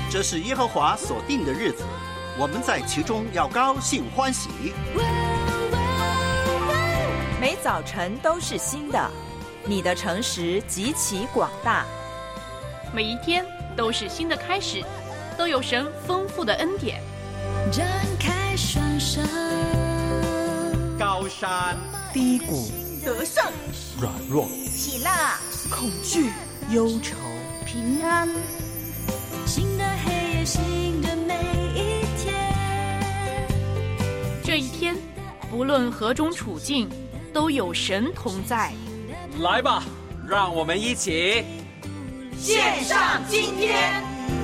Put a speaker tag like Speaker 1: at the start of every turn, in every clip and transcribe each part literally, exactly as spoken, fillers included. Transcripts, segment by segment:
Speaker 1: 这是耶和华所定的日子，我们在其中要高兴欢喜。
Speaker 2: 每早晨都是新的，你的诚实极其广大。
Speaker 3: 每一天都是新的开始，都有神丰富的恩典。
Speaker 4: 展开双手，
Speaker 1: 高山
Speaker 2: 低谷，
Speaker 5: 得胜，
Speaker 1: 软弱，
Speaker 5: 喜乐，
Speaker 2: 恐惧，忧愁，
Speaker 5: 平安。
Speaker 4: 新的黑夜，新的每一天。
Speaker 3: 这一天，不论何种处境，都有神同在。
Speaker 6: 来吧，让我们一起
Speaker 5: 献上今天。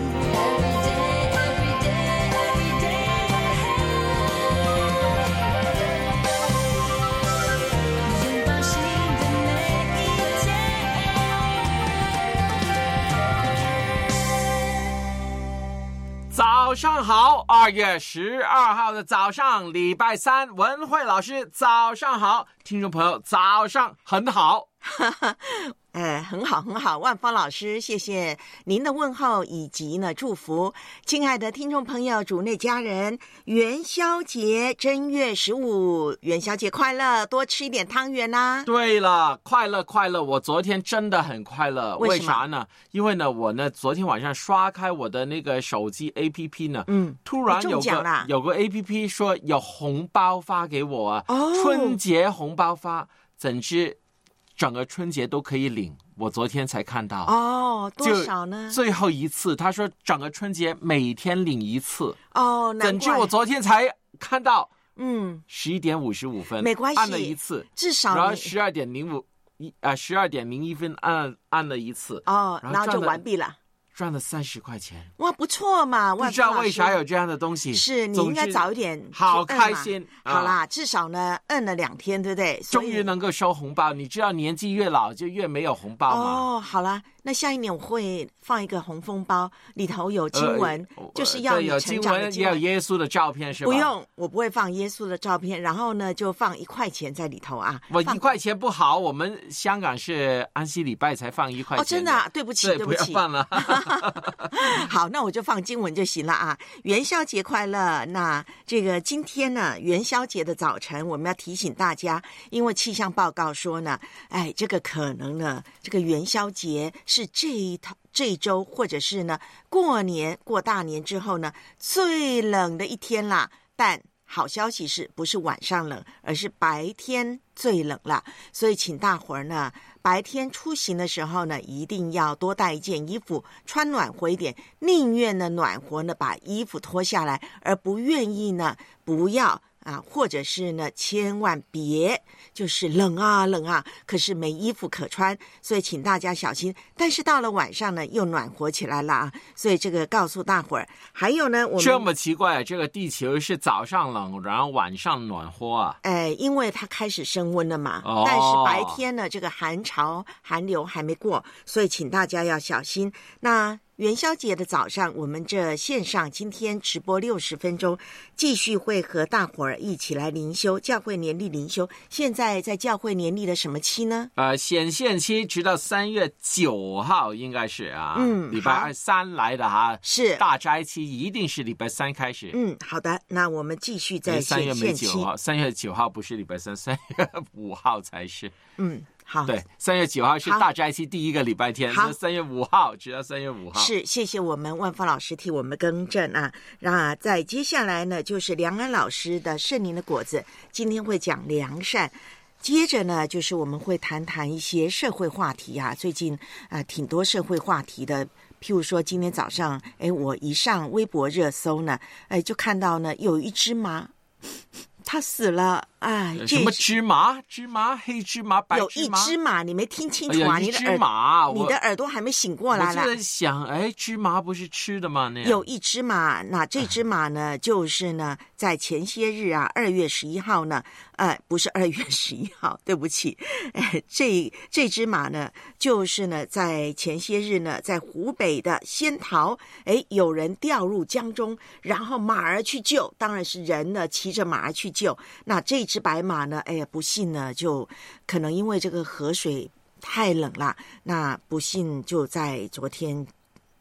Speaker 6: 早上好，二月十二号的早上，礼拜三，文慧老师早上好，听众朋友早上很好。
Speaker 7: 哎，很好很好，万芳老师，谢谢您的问候以及呢祝福。亲爱的听众朋友，主内家人，元宵节正月十五，元宵节快乐，多吃一点汤圆啦、啊。
Speaker 6: 对了，快乐快乐，我昨天真的很快乐。
Speaker 7: 为什么？
Speaker 6: 为啥呢？因为呢，我呢昨天晚上刷开我的那个手机 A P P 呢，
Speaker 7: 嗯，
Speaker 6: 突然有个有个 A P P 说有红包发给我啊，
Speaker 7: 哦，
Speaker 6: 春节红包发，怎知整个春节都可以领，我昨天才看到。
Speaker 7: 哦，多少呢？
Speaker 6: 最后一次，他说整个春节每天领一次。
Speaker 7: 哦，难怪。
Speaker 6: 怎知我昨天才看到，
Speaker 7: 嗯，
Speaker 6: 十一点五十五分，
Speaker 7: 没关系，
Speaker 6: 按了一次，
Speaker 7: 至少
Speaker 6: 然后十二点零五一啊，十二点零一分按按了一次，
Speaker 7: 哦，
Speaker 6: 然后,
Speaker 7: 然后就完毕了。
Speaker 6: 赚了三十块钱，
Speaker 7: 哇，不错嘛！
Speaker 6: 不知道为啥有这样的东西，
Speaker 7: 是你应该早一点，
Speaker 6: 好开心。
Speaker 7: 好啦，啊、至少呢，摁了两天，对不对？
Speaker 6: 终于能够收红包。你知道年纪越老就越没有红包吗？
Speaker 7: 哦，好啦，那下一年我会放一个红封包，里头有经文，呃、就是要你成长的经文，
Speaker 6: 也有耶稣的照片，是吧？
Speaker 7: 不用，我不会放耶稣的照片，然后呢，就放一块钱在里头啊。
Speaker 6: 我一块钱不好，我们香港是安息礼拜才放一块钱。
Speaker 7: 哦，真的、啊，对不起，
Speaker 6: 对,
Speaker 7: 对不起，
Speaker 6: 不要放了。
Speaker 7: 好，那我就放经文就行了啊！元宵节快乐！那这个今天呢，元宵节的早晨，我们要提醒大家，因为气象报告说呢，哎，这个可能呢，这个元宵节是这一套这一周，或者是呢，过年过大年之后呢，最冷的一天啦。但好消息是不是晚上冷，而是白天最冷了。所以请大伙儿呢，白天出行的时候呢，一定要多带一件衣服，穿暖和一点，宁愿呢暖和呢把衣服脱下来，而不愿意呢不要啊，或者是呢千万别就是冷啊冷啊，可是没衣服可穿，所以请大家小心。但是到了晚上呢又暖和起来了啊，所以这个告诉大伙儿。还有呢，我们
Speaker 6: 这么奇怪，这个地球是早上冷，然后晚上暖和啊？
Speaker 7: 哎，因为它开始升温了嘛，
Speaker 6: 哦、
Speaker 7: 但是白天呢这个寒潮寒流还没过，所以请大家要小心。那元宵节的早上，我们这线上今天直播六十分钟，继续会和大伙儿一起来灵修教会年历灵修。现在在教会年历的什么期呢？
Speaker 6: 呃，显现期直到三月九号应该是啊，
Speaker 7: 嗯，
Speaker 6: 礼拜二三来的哈，
Speaker 7: 是
Speaker 6: 大斋期一定是礼拜三开始。
Speaker 7: 嗯，好的，那我们继续在显现期。
Speaker 6: 三月没九号，三月九号不是礼拜三，三月五号才是。
Speaker 7: 嗯。好，
Speaker 6: 对，三月九号是大斋期第一个礼拜天，
Speaker 7: 好，
Speaker 6: 三月五号直到三月五号。
Speaker 7: 是，谢谢我们万芳老师替我们更正啊。那在接下来呢，就是梁安老师的圣灵的果子，今天会讲良善。接着呢，就是我们会谈谈一些社会话题啊，最近啊、呃、挺多社会话题的。譬如说今天早上，哎，我一上微博热搜呢，哎，就看到呢有一只马，它死了。哎，
Speaker 6: 什么芝麻？芝麻？黑芝麻？白芝麻？
Speaker 7: 有一只马，你没听清楚啊？
Speaker 6: 哎、
Speaker 7: 你的
Speaker 6: 耳马，
Speaker 7: 你的耳朵还没醒过来啦。
Speaker 6: 我就在想，哎，芝麻不是吃的吗？那样
Speaker 7: 有一只马，那这只马呢，就是呢，在前些日啊，二月十一号呢，呃，不是二月十一号，对不起，哎，这这只马呢，就是呢，在前些日呢，在湖北的仙桃，哎，有人掉入江中，然后马儿去救，当然是人呢骑着马儿去救。那这只白马呢，哎呀，不幸呢，就可能因为这个河水太冷了，那不幸就在昨天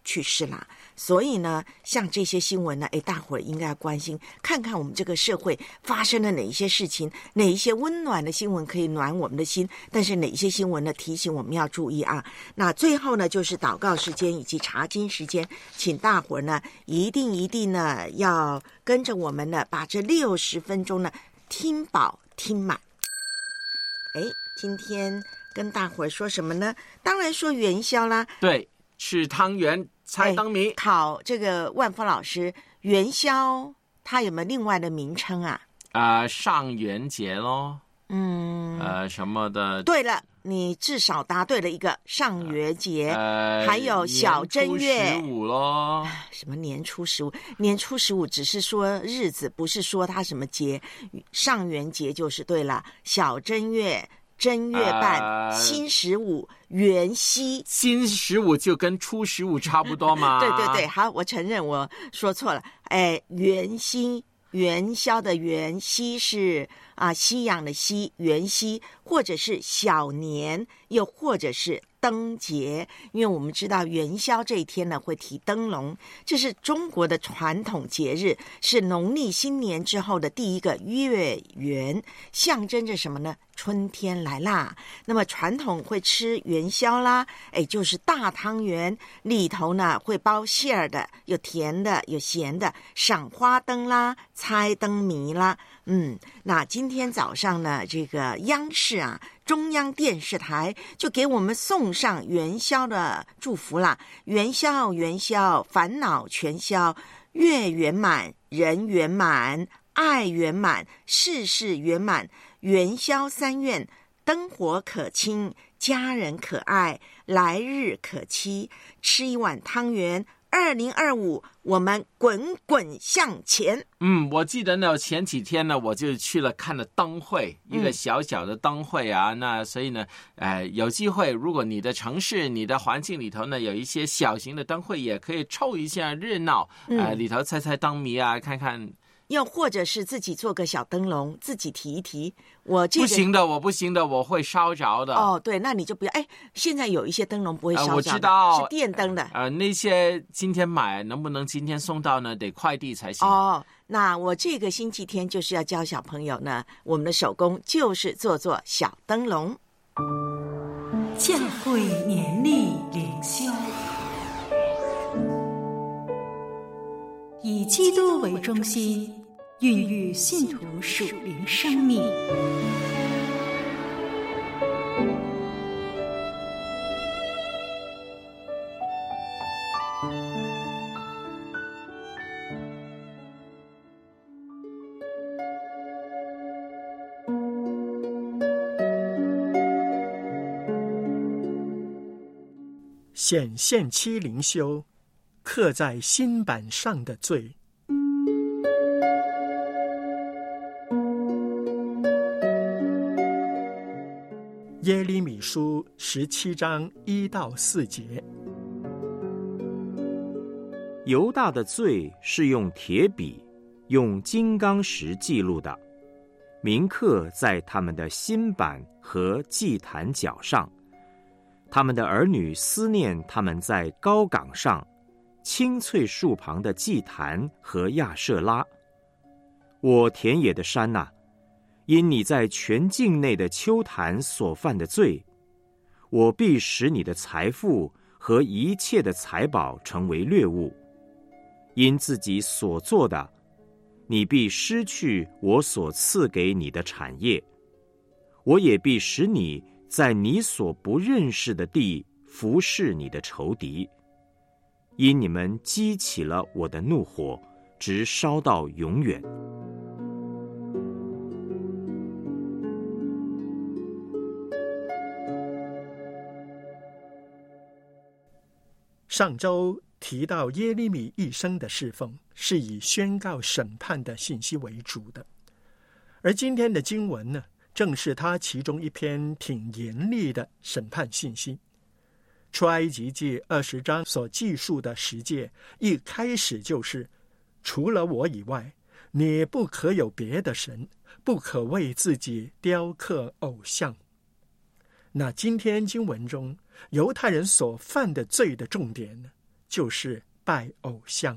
Speaker 7: 去世啦。所以呢，像这些新闻呢，哎，大伙儿应该要关心，看看我们这个社会发生了哪一些事情，哪一些温暖的新闻可以暖我们的心，但是哪一些新闻呢，提醒我们要注意啊。那最后呢，就是祷告时间以及查经时间，请大伙儿呢，一定一定呢，要跟着我们呢，把这六十分钟呢，听饱听满。哎，今天跟大伙儿说什么呢？当然说元宵啦。
Speaker 6: 对，吃汤圆猜灯谜。
Speaker 7: 考这个万峰老师，元宵它有没有另外的名称啊？
Speaker 6: 啊、呃，上元节咯。
Speaker 7: 嗯，
Speaker 6: 呃，什么的？
Speaker 7: 对了，你至少答对了一个上元节，
Speaker 6: 呃，
Speaker 7: 还有小正月
Speaker 6: 十五咯。
Speaker 7: 什么年初十五？年初十五只是说日子，不是说它什么节。上元节就是对了，小正月。正月半、呃、新十五、元夕。
Speaker 6: 新十五就跟初十五差不多嘛。
Speaker 7: 对对对，好，我承认我说错了。哎，元夕，元宵的元，夕是啊西洋的西，元夕，或者是小年，又或者是灯节。因为我们知道元宵这一天呢会提灯笼，这是中国的传统节日，是农历新年之后的第一个月圆，象征着什么呢？春天来啦。那么传统会吃元宵啦，哎，就是大汤圆，里头呢会包馅儿的，有甜的有咸的，赏花灯啦，猜灯谜啦。嗯，那今天早上呢，这个央视啊，中央电视台就给我们送上元宵的祝福啦。元宵元宵，烦恼全消，月圆满，人圆满，爱圆满，事事圆满。元宵三愿，灯火可亲，家人可爱，来日可期。吃一碗汤圆，二零二五，我们滚滚向前。
Speaker 6: 嗯，我记得呢，前几天呢，我就去了看了灯会，一个小小的灯会啊。嗯、那所以呢，呃，有机会，如果你的城市、你的环境里头呢，有一些小型的灯会，也可以凑一下热闹，嗯、呃，里头猜猜灯谜啊，看看。
Speaker 7: 又或者是自己做个小灯笼，自己提一提。我这个
Speaker 6: 不行的，我不行的，我会烧着的。
Speaker 7: 哦，对，那你就不要。哎，现在有一些灯笼不会烧着的、呃，
Speaker 6: 我知道
Speaker 7: 是电灯的。
Speaker 6: 呃，那些今天买能不能今天送到呢？得快递才行。
Speaker 7: 哦，那我这个星期天就是要教小朋友呢，我们的手工就是做做小灯笼。
Speaker 8: 教会年历灵修，以基督为中心，孕育信徒属灵生命。
Speaker 9: 显现期灵修，刻在心版上的罪。耶利米书十七章一到四节。
Speaker 10: 犹大的罪是用铁笔、用金刚石记录的，铭刻在他们的心版和祭坛角上。他们的儿女思念他们在高岗上、青翠树旁的祭坛和亚舍拉。我田野的山哪、啊，因你在全境内的丘坛所犯的罪，我必使你的财富和一切的财宝成为掠物。因自己所做的，你必失去我所赐给你的产业。我也必使你在你所不认识的地服侍你的仇敌，因你们激起了我的怒火，直烧到永远。
Speaker 9: 上周提到耶利米一生的侍奉是以宣告审判的信息为主的，而今天的经文呢，正是他其中一篇挺严厉的审判信息。出埃及记二十章所记述的十诫，一开始就是除了我以外，你不可有别的神，不可为自己雕刻偶像。那今天经文中犹太人所犯的罪的重点呢， 就是拜偶像。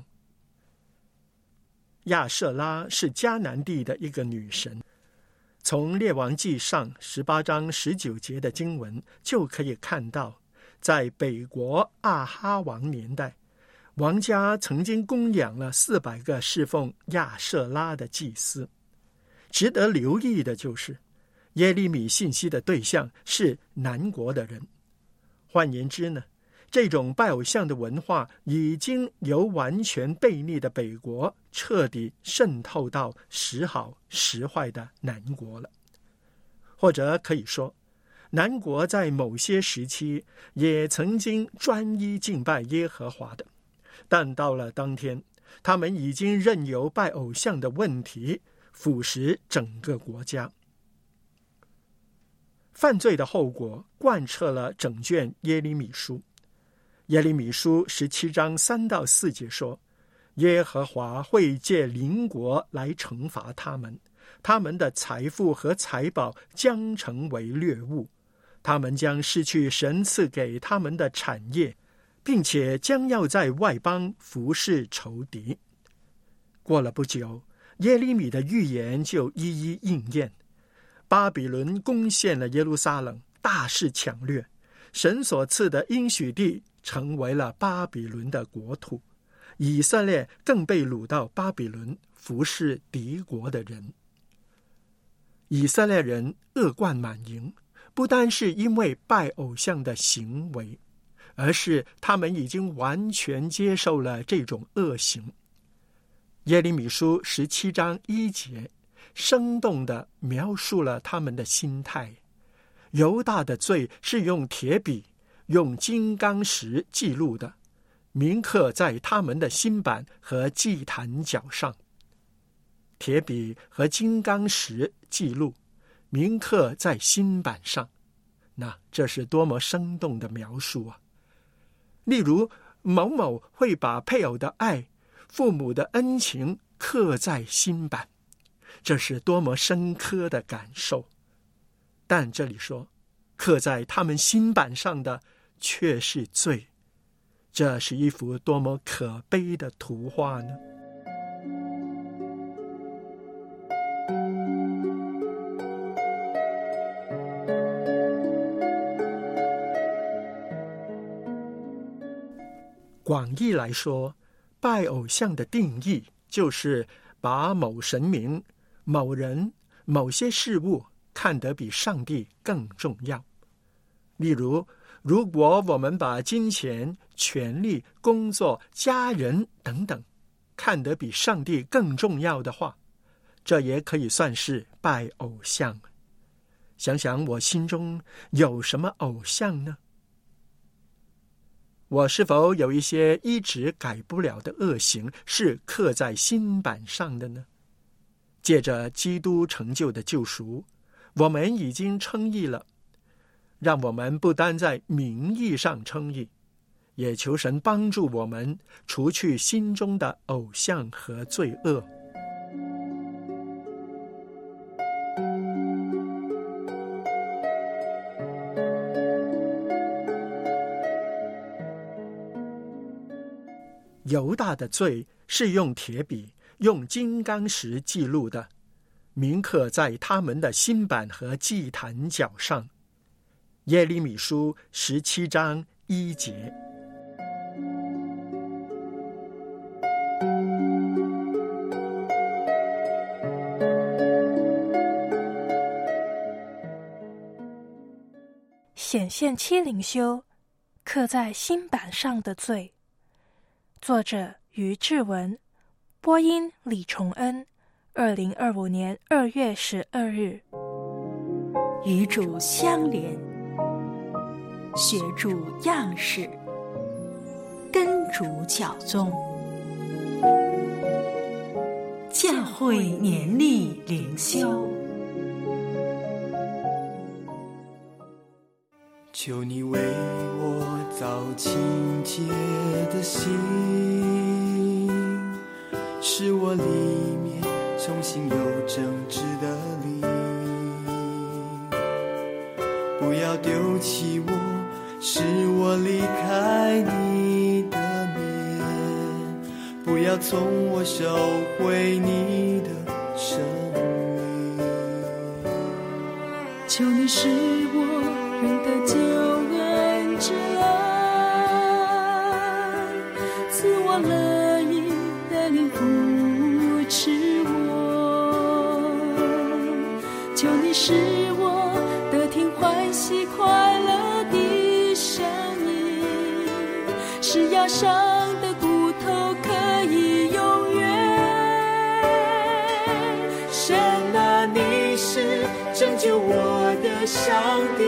Speaker 9: 亚舍拉是迦南地的一个女神，从列王记上十八章十九节的经文就可以看到，在北国阿哈王年代，王家曾经供养了四百个侍奉亚舍拉的祭司。值得留意的就是，耶利米信息的对象是南国的人。换言之呢，这种拜偶像的文化已经由完全背逆的北国彻底渗透到时好时坏的南国了。或者可以说，南国在某些时期也曾经专一敬拜耶和华的，但到了当天，他们已经任由拜偶像的问题腐蚀整个国家。犯罪的后果贯彻了整卷耶利米书。耶利米书十七章三到四节说，耶和华会借邻国来惩罚他们，他们的财富和财宝将成为掠物，他们将失去神赐给他们的产业，并且将要在外邦服侍仇敌。过了不久，耶利米的预言就一一应验。巴比伦攻陷了耶路撒冷，大肆抢掠，神所赐的应许地成为了巴比伦的国土，以色列更被掳到巴比伦服侍敌国的人。以色列人恶贯满盈，不单是因为拜偶像的行为，而是他们已经完全接受了这种恶行。耶利米书十七章一节生动地描述了他们的心态。犹大的罪是用铁笔、用金刚石记录的，铭刻在他们的心板和祭坛角上。铁笔和金刚石记录，铭刻在心板上，那这是多么生动的描述啊！例如，某某会把配偶的爱、父母的恩情刻在心板，这是多么深刻的感受。但这里说，刻在他们心板上的却是罪，这是一幅多么可悲的图画呢？广义来说，拜偶像的定义就是把某神明、某人、某些事物看得比上帝更重要。例如，如果我们把金钱、权力、工作、家人等等看得比上帝更重要的话，这也可以算是拜偶像。想想我心中有什么偶像呢？我是否有一些一直改不了的恶行是刻在心板上的呢？借着基督成就的救赎，我们已经称义了。让我们不单在名义上称义，也求神帮助我们除去心中的偶像和罪恶。犹大的罪是用铁笔、用金刚石记录的，铭刻在他们的心板和祭坛角上。耶利米书十七章一节。
Speaker 11: 显现七灵修，刻在心板上的罪。作者于志文，播音李崇恩，二零二五年二月十二日。
Speaker 8: 与主相连，学主样式，跟主教宗，教会年历灵修。
Speaker 12: 求你为我造清洁的心，使我里面重新有正直的灵，不要丢弃我，使我离开你的面要从我收回你的生命。
Speaker 4: 求你使我认得救恩之爱，赐我乐意的灵扶持我。求你使我得听欢喜快乐的声音，使压伤的骨头可以永远。
Speaker 12: 神啊，你是拯救我的上帝，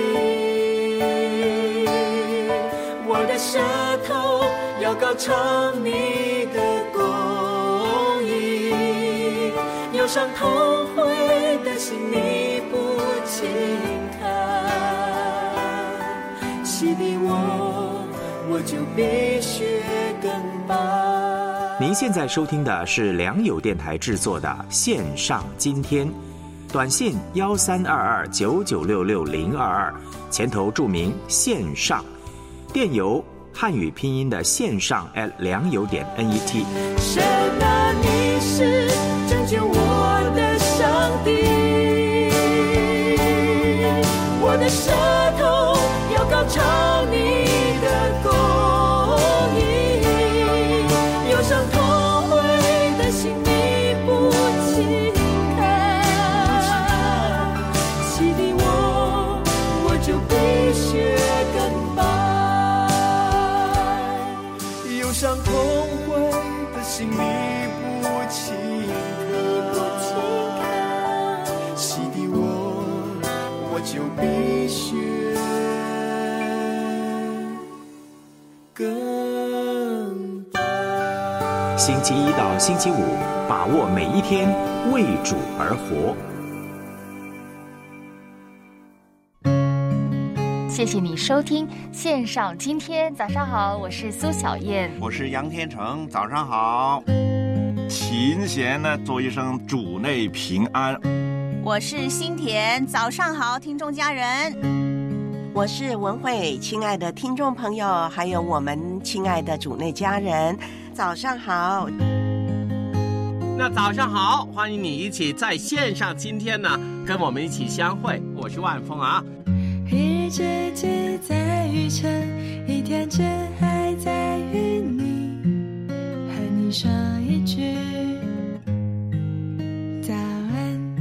Speaker 12: 我的舌头要高唱你的公义，忧伤痛悔的心你不轻看，洗涤我，我就必须更白。
Speaker 10: 您现在收听的是良友电台制作的线上今天，短信幺三二二九九六六零二二，前头注明线上，电邮汉语拼音的线上 at 良友点 net。
Speaker 12: 神啊，你是拯救我的上帝，我的舌头要高唱你的公义，忧伤痛悔的心你不轻看，洗涤我，我就必须更白，忧伤痛悔的心你不轻看，洗涤我，我就必须更白。
Speaker 10: 星期一到星期五，把握每一天，为主而活。
Speaker 13: 谢谢你收听线上今天。早上好，我是苏小燕，
Speaker 14: 我是杨天成，早上好。勤贤呢，做一声主内平安。
Speaker 5: 我是新田，早上好，听众家人。
Speaker 7: 我是文慧，亲爱的听众朋友，还有我们亲爱的主内家人，早上好。
Speaker 6: 那早上好，欢迎你一起在线上今天呢，跟我们一起相会。我是万峰啊。
Speaker 4: 日之自在于晨，一天真还在于你，和你说一句早安。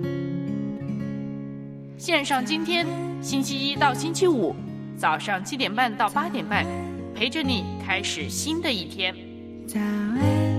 Speaker 3: 线上今天，星期一到星期五，早上七点半到八点半，陪着你开始新的一天。
Speaker 4: 早安。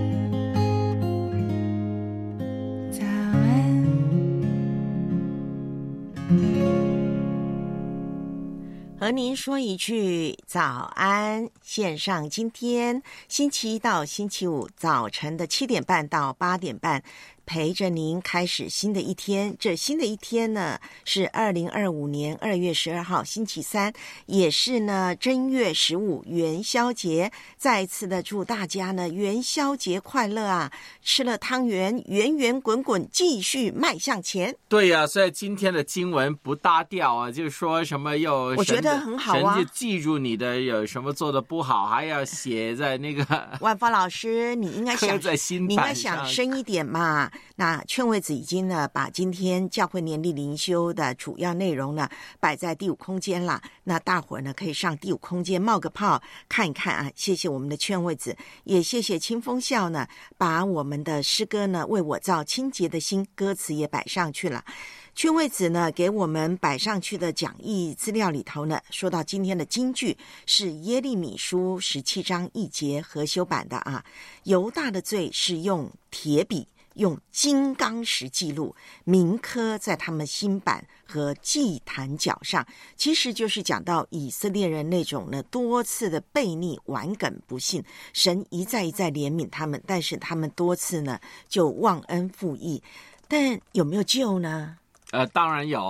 Speaker 7: 和您说一句早安，线上今天星期一到星期五早晨的七点半到八点半，陪着您开始新的一天。这新的一天呢，是二零二五年二月十二号星期三，也是呢正月十五元宵节。再一次的祝大家呢元宵节快乐啊！吃了汤圆，圆圆滚滚，继续迈向前。
Speaker 6: 对呀、啊，所以今天的经文不搭调啊，就是说什么又
Speaker 7: 我觉得很好啊，
Speaker 6: 神就记住你的有什么做的不好，还要写在那个
Speaker 7: 万芳老师，你应该想
Speaker 6: 刻在心
Speaker 7: 你应该想深一点嘛。那劝慰子已经呢把今天教会年历灵修的主要内容呢摆在第五空间了，那大伙儿呢可以上第五空间冒个泡看一看啊。谢谢我们的劝慰子，也谢谢清风笑呢把我们的诗歌呢为我造清洁的心歌词也摆上去了。劝慰子呢给我们摆上去的讲义资料里头呢，说到今天的金句是耶利米书十七章一节合修版的啊。犹大的罪是用铁笔用金刚石记录，铭刻在他们心板和祭坛角上，其实就是讲到以色列人那种呢多次的悖逆顽梗不信，神一再一再怜悯他们，但是他们多次呢就忘恩负义，但有没有救呢？
Speaker 6: 呃，当然有，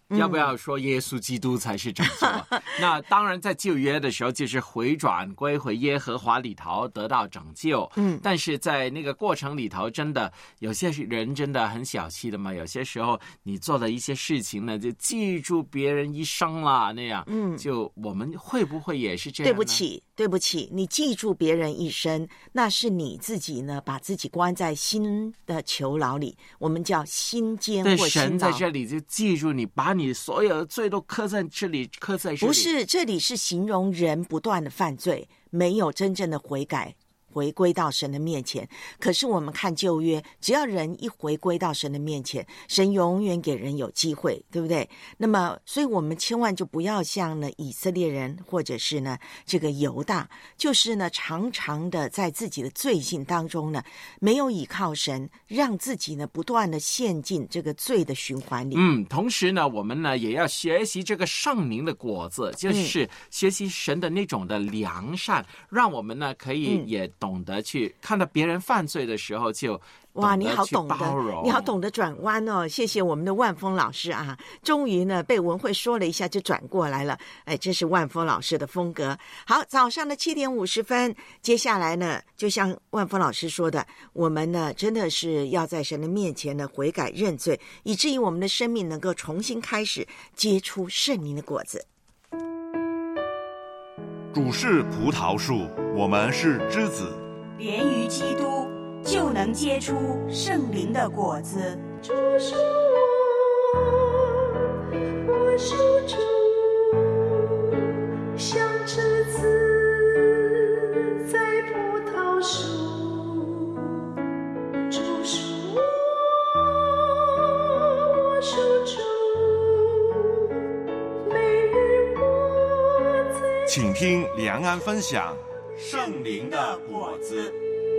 Speaker 6: 要不要说耶稣基督才是拯救？那当然，在旧约的时候就是回转归回耶和华里头得到拯救。嗯，但是在那个过程里头，真的有些人真的很小气的嘛。有些时候你做了一些事情呢，就记住别人一生啦，那样。嗯，就我们会不会也是这样呢？
Speaker 7: 对不起，对不起，你记住别人一生，那是你自己呢，把自己关在心的囚牢里，我们叫心监或心牢。
Speaker 6: 神在这里就记住你，把你所有的罪都刻在这里，刻在这里。
Speaker 7: 不是，这里是形容人不断的犯罪，没有真正的悔改，回归到神的面前。可是我们看旧约，只要人一回归到神的面前，神永远给人有机会，对不对？那么所以我们千万就不要像呢以色列人或者是呢这个犹大，就是呢常常的在自己的罪性当中呢没有倚靠神，让自己呢不断的陷进这个罪的循环里。
Speaker 6: 嗯，同时呢我们呢也要学习这个圣灵的果子，就是学习神的那种的良善，让我们呢可以也懂得去看到别人犯罪的时候就
Speaker 7: 哇，你好懂得，你好懂得转弯哦！谢谢我们的万峰老师啊，终于呢被文慧说了一下就转过来了。哎，这是万峰老师的风格。好，早上的七点五十分，接下来呢，就像万峰老师说的，我们呢真的是要在神的面前呢悔改认罪，以至于我们的生命能够重新开始结出圣灵的果子。
Speaker 14: 主是葡萄树，我们是枝子，
Speaker 8: 连于基督就能结出圣灵的果子。
Speaker 12: 主是我，我属主，像枝子在葡萄树。主是我，我属主，每日我在。
Speaker 14: 请听良安分享圣灵的果子。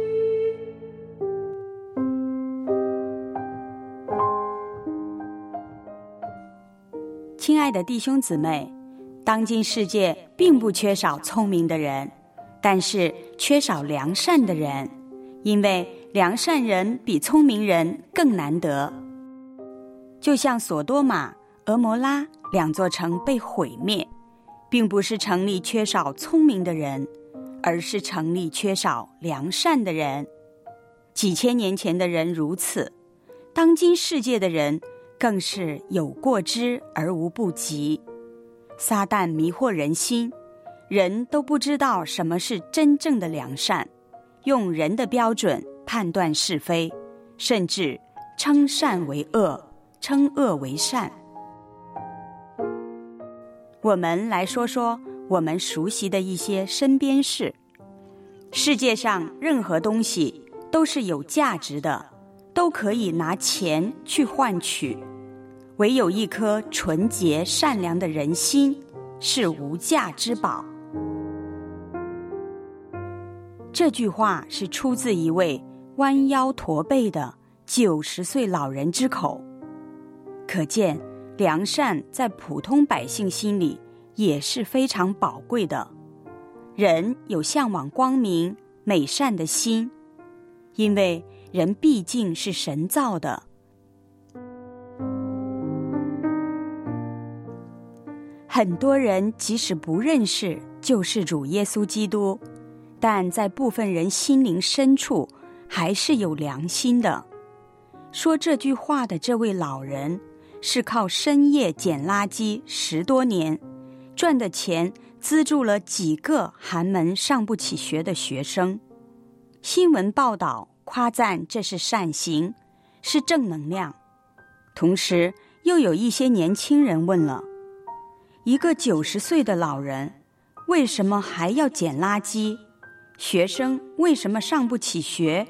Speaker 8: 亲爱的弟兄姊妹，当今世界并不缺少聪明的人，但是缺少良善的人，因为良善人比聪明人更难得。就像索多玛、俄摩拉两座城被毁灭，并不是城里缺少聪明的人，而是城里缺少良善的人。几千年前的人如此，当今世界的人更是有过之而无不及。撒旦迷惑人心，人都不知道什么是真正的良善，用人的标准判断是非，甚至称善为恶，称恶为善。我们来说说我们熟悉的一些身边事。世界上任何东西都是有价值的，都可以拿钱去换取，唯有一颗纯洁善良的人心是无价之宝。这句话是出自一位弯腰驼背的九十岁老人之口，可见良善在普通百姓心里也是非常宝贵的。人有向往光明美善的心，因为人毕竟是神造的。很多人即使不认识救世主耶稣基督，但在部分人心灵深处还是有良心的。说这句话的这位老人是靠深夜捡垃圾十多年，赚的钱资助了几个寒门上不起学的学生。新闻报道夸赞这是善行，是正能量。同时又有一些年轻人问了，一个九十岁的老人为什么还要捡垃圾？学生为什么上不起学？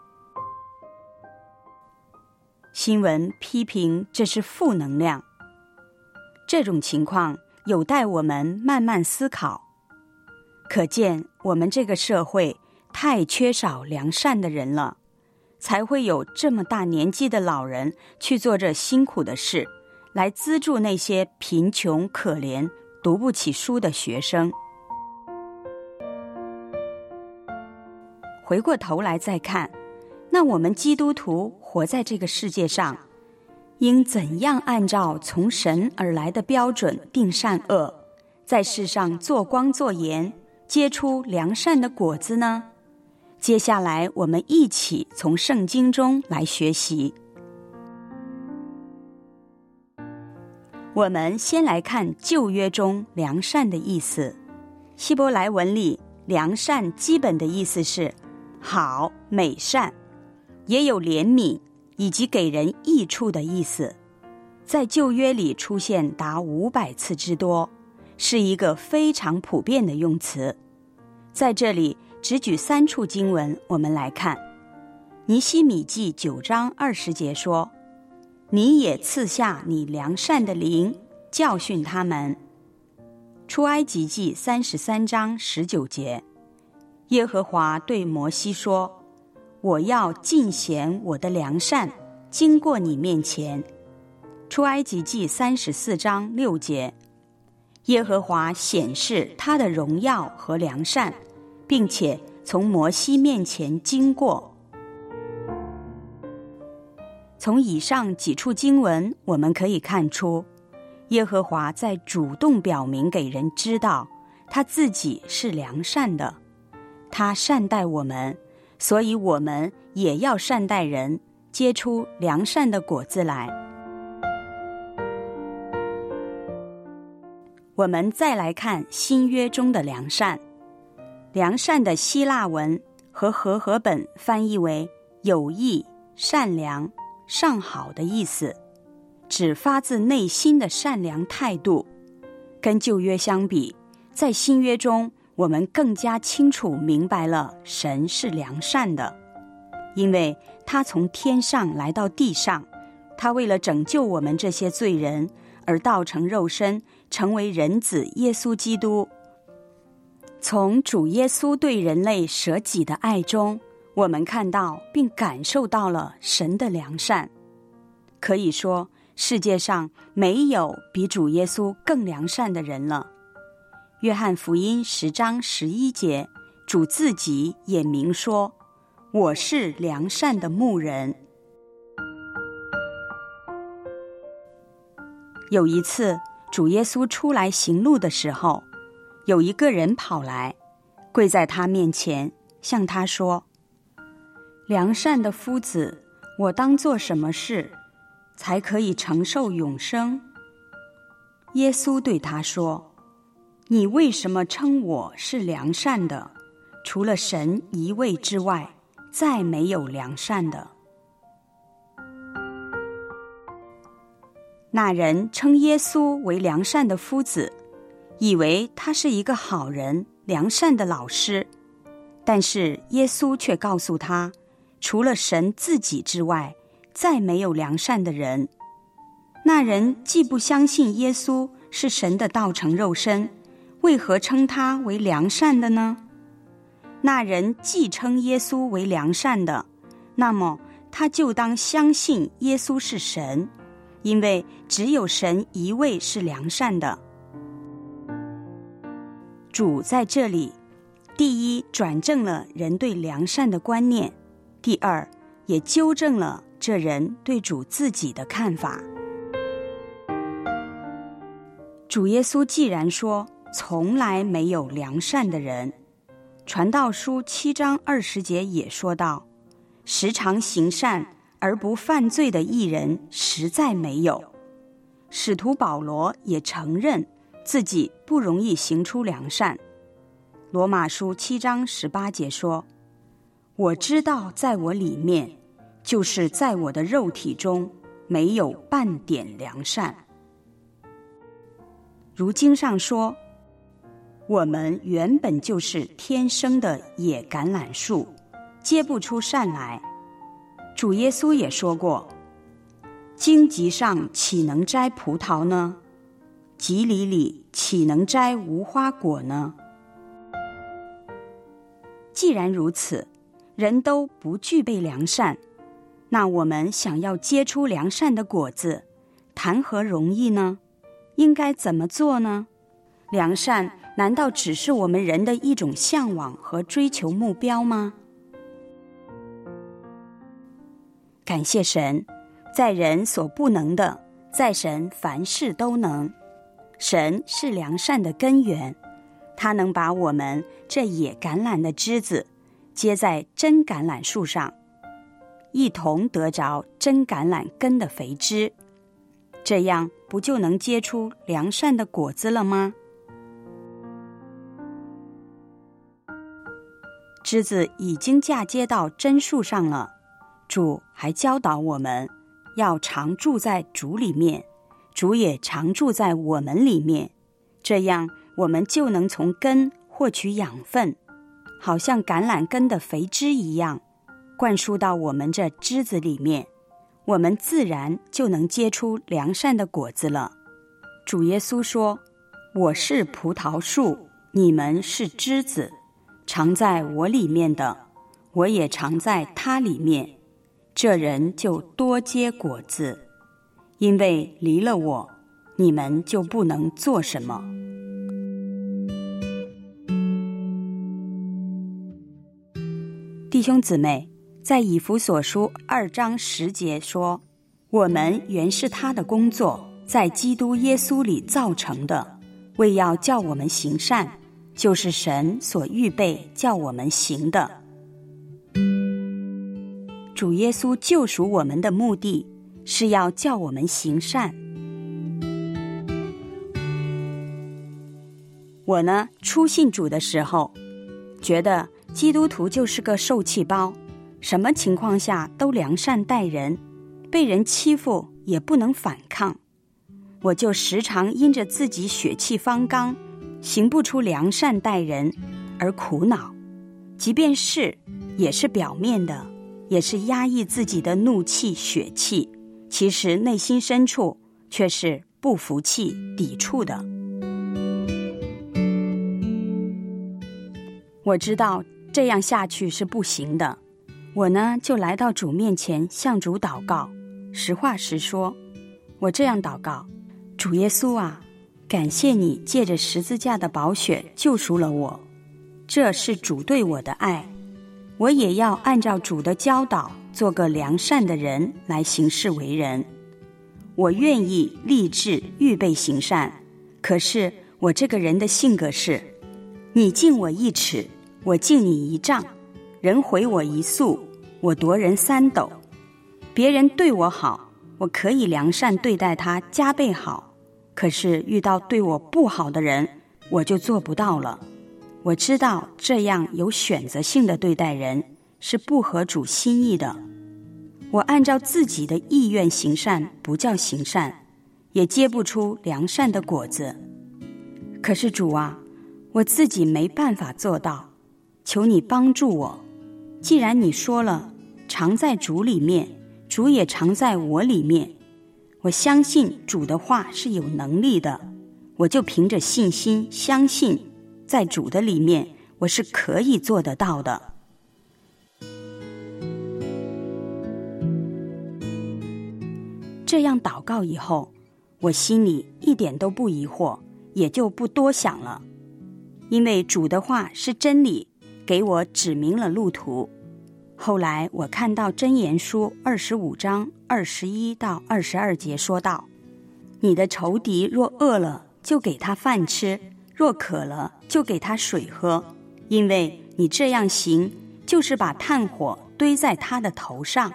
Speaker 8: 新闻批评这是负能量。这种情况有待我们慢慢思考。可见我们这个社会太缺少良善的人了，才会有这么大年纪的老人去做这辛苦的事，来资助那些贫穷可怜读不起书的学生。回过头来再看，那我们基督徒活在这个世界上， 应怎样按照从神而来的标准定善恶，在世上做光做盐，结出良善的果子呢？接下来我们一起从圣经中来学习。我们先来看旧约中良善的意思。希伯来文里良善基本的意思是好、美善，也有怜悯以及给人益处的意思。在旧约里出现达五百次之多，是一个非常普遍的用词。在这里只举三处经文，我们来看。尼希米记九章二十节说，你也赐下你良善的灵，教训他们。出埃及记三十三章十九节，耶和华对摩西说，我要尽显我的良善，经过你面前。出埃及记三十四章六节，耶和华显示他的荣耀和良善，并且从摩西面前经过。从以上几处经文，我们可以看出，耶和华在主动表明给人知道，他自己是良善的。他善待我们，所以我们也要善待人，结出良善的果子来。我们再来看新约中的良善。良善的希腊文和和合本翻译为有益、善良、上好的意思，指发自内心的善良态度。跟旧约相比，在新约中我们更加清楚明白了神是良善的，因为他从天上来到地上，他为了拯救我们这些罪人而道成肉身，成为人子耶稣基督。从主耶稣对人类舍己的爱中，我们看到并感受到了神的良善。可以说，世界上没有比主耶稣更良善的人了。约翰福音十章十一节，主自己也明说，我是良善的牧人。有一次，主耶稣出来行路的时候，有一个人跑来，跪在他面前，向他说，良善的夫子，我当做什么事才可以承受永生？耶稣对他说，你为什么称我是良善的？除了神一位之外，再没有良善的。那人称耶稣为良善的夫子，以为他是一个好人、良善的老师。但是耶稣却告诉他，除了神自己之外，再没有良善的人。那人既不相信耶稣是神的道成肉身，为何称他为良善的呢？那人既称耶稣为良善的，那么他就当相信耶稣是神，因为只有神一位是良善的。主在这里，第一转正了人对良善的观念，第二也纠正了这人对主自己的看法。主耶稣既然说从来没有良善的人，传道书七章二十节也说到，时常行善而不犯罪的义人实在没有。使徒保罗也承认自己不容易行出良善。罗马书七章十八节说，我知道在我里面，就是在我的肉体中，没有半点良善。如经上说，我们原本就是天生的野橄榄树，结不出善来。主耶稣也说过，荆棘上岂能摘葡萄呢？棘藜里岂能摘无花果呢？既然如此，人都不具备良善，那我们想要结出良善的果子，谈何容易呢？应该怎么做呢？良善难道只是我们人的一种向往和追求目标吗？感谢神， 在人所不能的，在神凡事都能。神是良善的根源，他能把我们这野橄榄的枝子接在真橄榄树上，一同得着真橄榄根的肥枝，这样不就能结出良善的果子了吗？枝子已经嫁接到真树上了，主还教导我们要常住在主里面，主也常住在我们里面，这样我们就能从根获取养分，好像橄榄根的肥枝一样，灌输到我们这枝子里面，我们自然就能结出良善的果子了。主耶稣说，我是葡萄树，你们是枝子，常在我里面的，我也常在他里面，这人就多结果子，因为离了我，你们就不能做什么。弟兄姊妹，在以弗所书二章十节说，我们原是他的工作，在基督耶稣里造成的，为要叫我们行善，就是神所预备叫我们行的。主耶稣救赎我们的目的是要叫我们行善。我呢，初信主的时候，觉得基督徒就是个受气包，什么情况下都良善待人，被人欺负也不能反抗。我就时常因着自己血气方刚，行不出良善待人而苦恼，即便是也是表面的，也是压抑自己的怒气血气，其实内心深处却是不服气抵触的。我知道这样下去是不行的，我呢就来到主面前向主祷告。实话实说，我这样祷告，主耶稣啊，感谢你借着十字架的宝血救赎了我，这是主对我的爱，我也要按照主的教导做个良善的人来行事为人。我愿意立志预备行善，可是我这个人的性格是，你敬我一尺，我敬你一丈，人回我一宿，我夺人三斗。别人对我好，我可以良善对待他，加倍好，可是遇到对我不好的人，我就做不到了。我知道这样有选择性的对待人是不合主心意的，我按照自己的意愿行善不叫行善，也结不出良善的果子。可是主啊，我自己没办法做到，求你帮助我。既然你说了常在主里面，主也常在我里面，我相信主的话是有能力的，我就凭着信心相信在主的里面我是可以做得到的。这样祷告以后，我心里一点都不疑惑，也就不多想了，因为主的话是真理，给我指明了路途。后来我看到箴言书二十五章二十一到二十二节说道，你的仇敌若饿了，就给他饭吃，若渴了，就给他水喝，因为你这样行，就是把炭火堆在他的头上。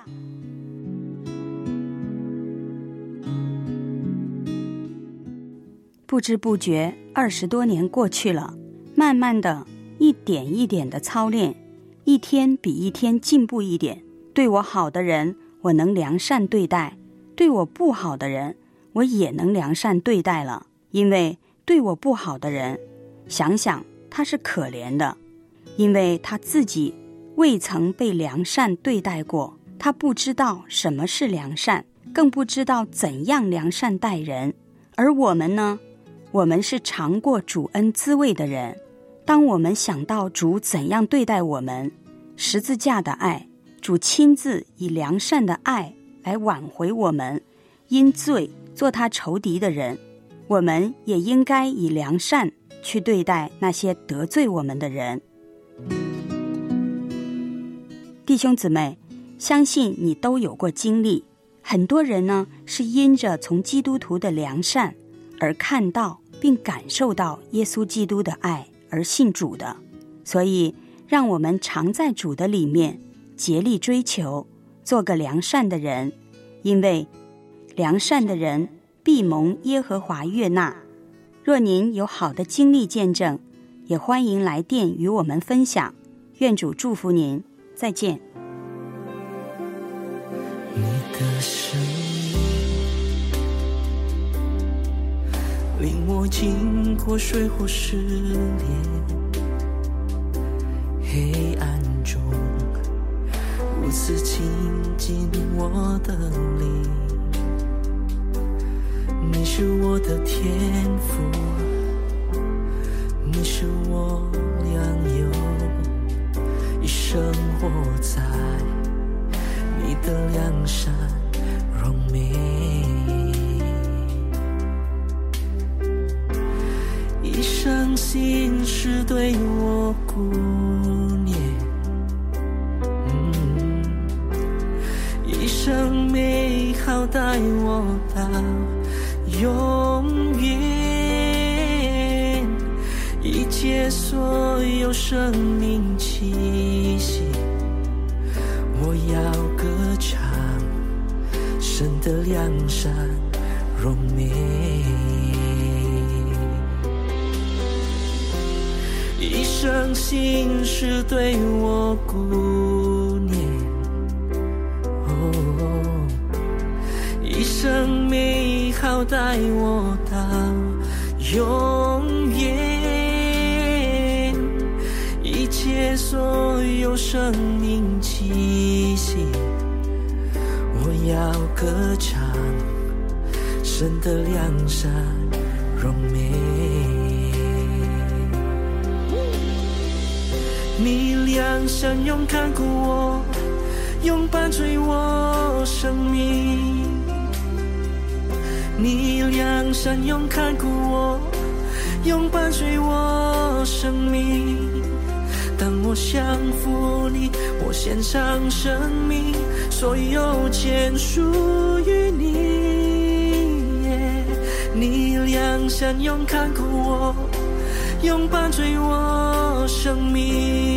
Speaker 8: 不知不觉二十多年过去了，慢慢的一点一点的操练，一天比一天进步一点。对我好的人，我能良善对待；对我不好的人，我也能良善对待了。因为对我不好的人，想想他是可怜的，因为他自己未曾被良善对待过，他不知道什么是良善，更不知道怎样良善待人。而我们呢，我们是尝过主恩滋味的人，当我们想到主怎样对待我们，十字架的爱，主亲自以良善的爱来挽回我们因罪做他仇敌的人，我们也应该以良善去对待那些得罪我们的人。弟兄姊妹，相信你都有过经历， 很多人呢是因着从基督徒的良善而看到并感受到耶稣基督的爱而信主的，所以让我们常在主的里面竭力追求，做个良善的人，因为良善的人必蒙耶和华悦纳。若您有好的经历见证，也欢迎来电与我们分享。愿主祝福您，再见。
Speaker 12: 你的声音领我经过水或试炼，黑暗中如此亲近我的灵。你是我的天父，你是我良友，一生活在你的良善荣美，一生心事对我顾念，嗯，一生美好带我到永远，一切所有生命气息，我要歌唱神的良善荣美。一生心事对我顾念，哦，一生美好带我到永远，一切所有生命气息，我要歌唱神的良善荣美。你良善永看顾我，永伴随我生命。你良善永看顾我，永伴随我生命。当我降服你，我献上生命，所有全属于你。你良善永看顾我，永伴随我生命。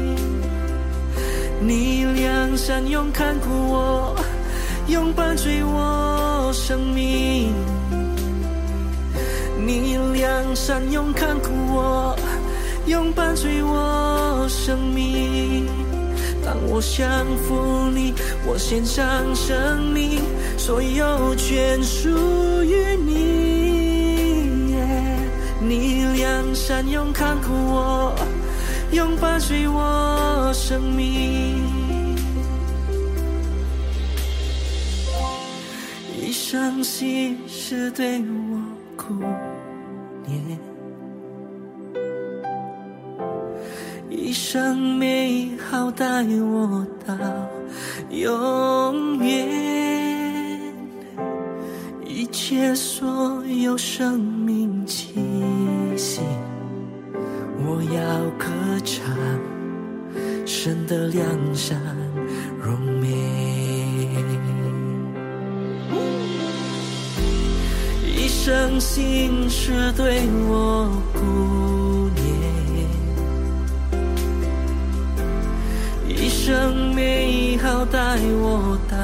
Speaker 12: 你良善永看顾我，永伴随我生命。你良善永看顾我，永伴随我生命。当我降服你，我献上生命，所有全属于你。你良善永看顾我，永伴随我生命。一生心事对我顾念，一生美好带我到永远，一切所有生命气息，我要歌唱神的良善荣美。一生心事对我顾念，一生美好带我到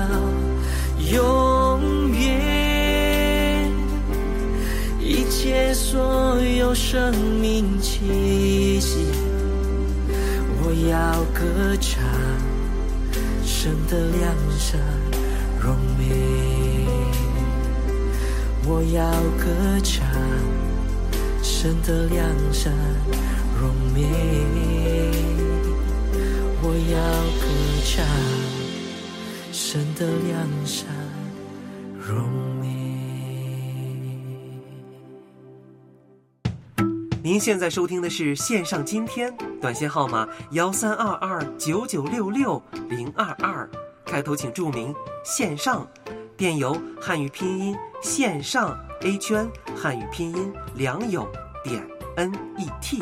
Speaker 12: 永远，一切所有生命气息，我要歌唱神的良善荣美。我要歌唱神的良善荣美，我要歌唱神的良善荣美。
Speaker 15: 您现在收听的是线上今天，短信号码幺三二二九九六六零二二，开头请注明线上，电邮汉语拼音线上 A 圈汉语拼音良友点 N E T。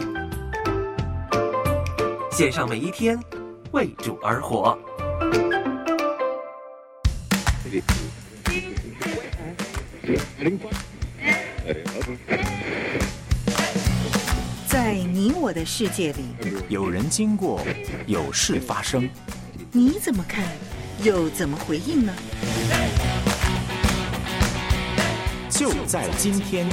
Speaker 15: 线上每一天为主而活。
Speaker 16: 在你我的世界里，
Speaker 17: 有人经过，有事发生，
Speaker 16: 你怎么看，又怎么回应呢？
Speaker 17: 就在今天。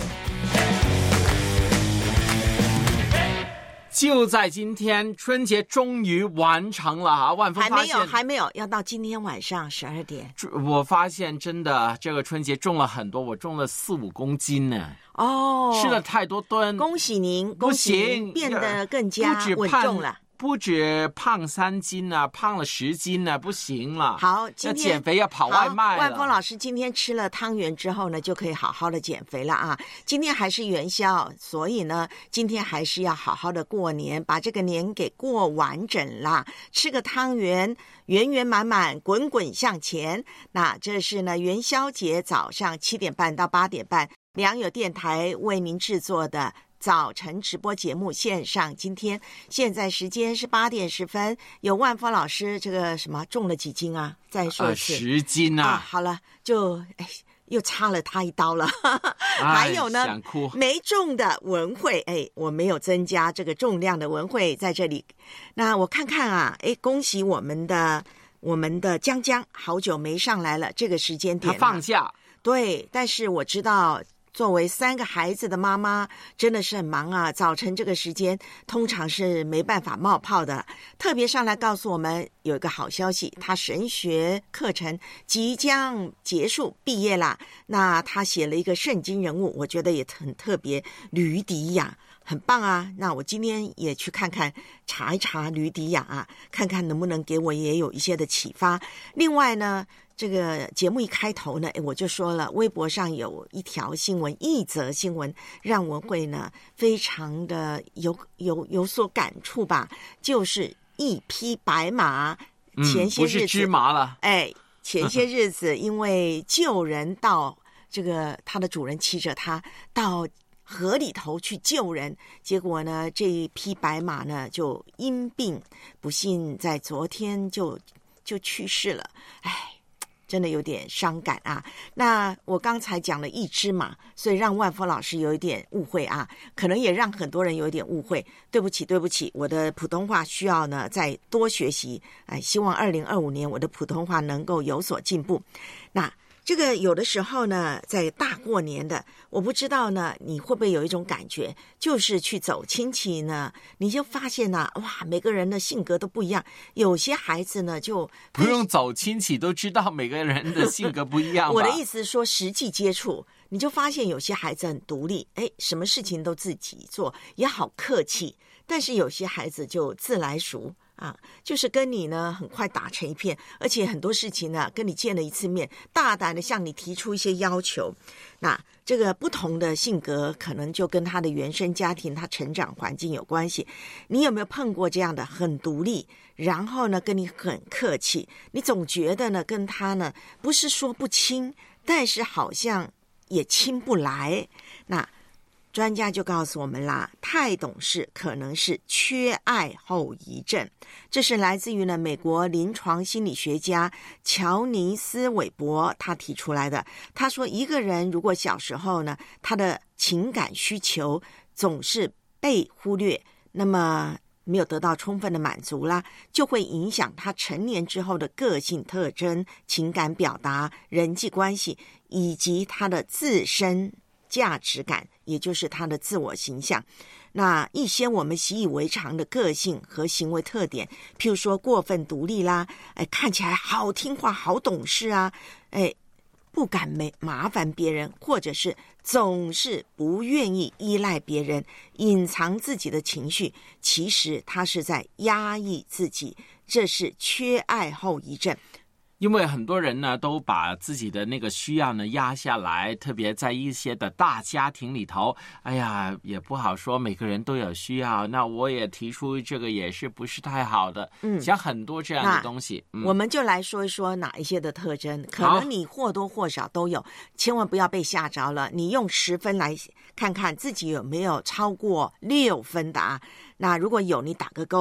Speaker 6: 就在今天，春节终于完成了啊！万峰
Speaker 7: 还没
Speaker 6: 发现
Speaker 7: 有，还没有，要到今天晚上十二点。
Speaker 6: 我发现真的这个春节重了很多，我重了四五公斤呢。
Speaker 7: 哦，
Speaker 6: 吃了太多吨，
Speaker 7: 恭喜您，
Speaker 6: 不
Speaker 7: 恭喜您
Speaker 6: 行，
Speaker 7: 变得更加
Speaker 6: 不止
Speaker 7: 稳
Speaker 6: 胖
Speaker 7: 重了。
Speaker 6: 不止胖三斤啊，胖了十斤啊，不行了。
Speaker 7: 好，今天
Speaker 6: 要减肥要跑外卖了。
Speaker 7: 万峰老师今天吃了汤圆之后呢，就可以好好的减肥了啊。今天还是元宵，所以呢，今天还是要好好的过年，把这个年给过完整啦。吃个汤圆，圆圆满满，滚滚向前。那这是呢元宵节早上七点半到八点半，良友电台为您制作的早晨直播节目线上，今天现在时间是八点十分。有万峰老师这个什么重了几斤啊？再说一次，
Speaker 6: 呃、十斤啊！
Speaker 7: 啊好了，就哎又插了他一刀了。还有呢，
Speaker 6: 想哭
Speaker 7: 没重的文慧，哎，我没有增加这个重量的文慧在这里。那我看看啊，哎，恭喜我们的我们的江江，好久没上来了，这个时间点、啊、
Speaker 6: 他放假，
Speaker 7: 对，但是我知道。作为三个孩子的妈妈，真的是很忙啊！早晨这个时间通常是没办法冒泡的。特别上来告诉我们有一个好消息，他神学课程即将结束毕业啦。那他写了一个圣经人物，我觉得也很特别，吕底亚。很棒啊！那我今天也去看看，查一查吕底亚啊，看看能不能给我也有一些的启发。另外呢，这个节目一开头呢，我就说了，微博上有一条新闻，一则新闻让文慧呢非常的有有有所感触吧，就是一匹白马，前些日子、
Speaker 6: 嗯、不是芝麻了，
Speaker 7: 哎，前些日子因为救人到这个他的主人骑着他到河里头去救人，结果呢，这一匹白马呢就因病不幸在昨天就就去世了，哎。真的有点伤感啊！那我刚才讲了一只马，所以让万峰老师有一点误会啊，可能也让很多人有一点误会。对不起，对不起，我的普通话需要呢再多学习。哎，希望二零二五年我的普通话能够有所进步。那这个有的时候呢，在大过年的，我不知道呢，你会不会有一种感觉，就是去走亲戚呢，你就发现呢、啊，哇，每个人的性格都不一样。有些孩子呢，就
Speaker 6: 不用走亲戚都知道每个人的性格不一样吧。
Speaker 7: 我的意思是说，实际接触，你就发现有些孩子很独立，哎，什么事情都自己做，也好客气。但是有些孩子就自来熟。啊，就是跟你呢很快打成一片，而且很多事情呢跟你见了一次面，大胆的向你提出一些要求。那这个不同的性格可能就跟他的原生家庭、他成长环境有关系。你有没有碰过这样的很独立，然后呢跟你很客气，你总觉得呢跟他呢不是说不亲，但是好像也亲不来。那专家就告诉我们啦，太懂事可能是缺爱后遗症。这是来自于呢美国临床心理学家乔尼斯·韦伯他提出来的。他说，一个人如果小时候呢，他的情感需求总是被忽略，那么没有得到充分的满足啦，就会影响他成年之后的个性特征、情感表达、人际关系以及他的自身价值感，也就是他的自我形象。那一些我们习以为常的个性和行为特点，譬如说过分独立啦，哎，看起来好听话、好懂事啊，哎，不敢没麻烦别人，或者是总是不愿意依赖别人，隐藏自己的情绪，其实他是在压抑自己，这是缺爱后遗症。
Speaker 6: 因为很多人呢都把自己的那个需要呢压下来，特别在一些的大家庭里头，哎呀也不好说，每个人都有需要，那我也提出这个也是不是太好的，嗯，讲很多这样的东西、嗯、
Speaker 7: 我们就来说一说哪一些的特征，可能你或多或少都有，千万不要被吓着了，你用十分来看看自己有没有超过六分的啊，那如果有你打个勾，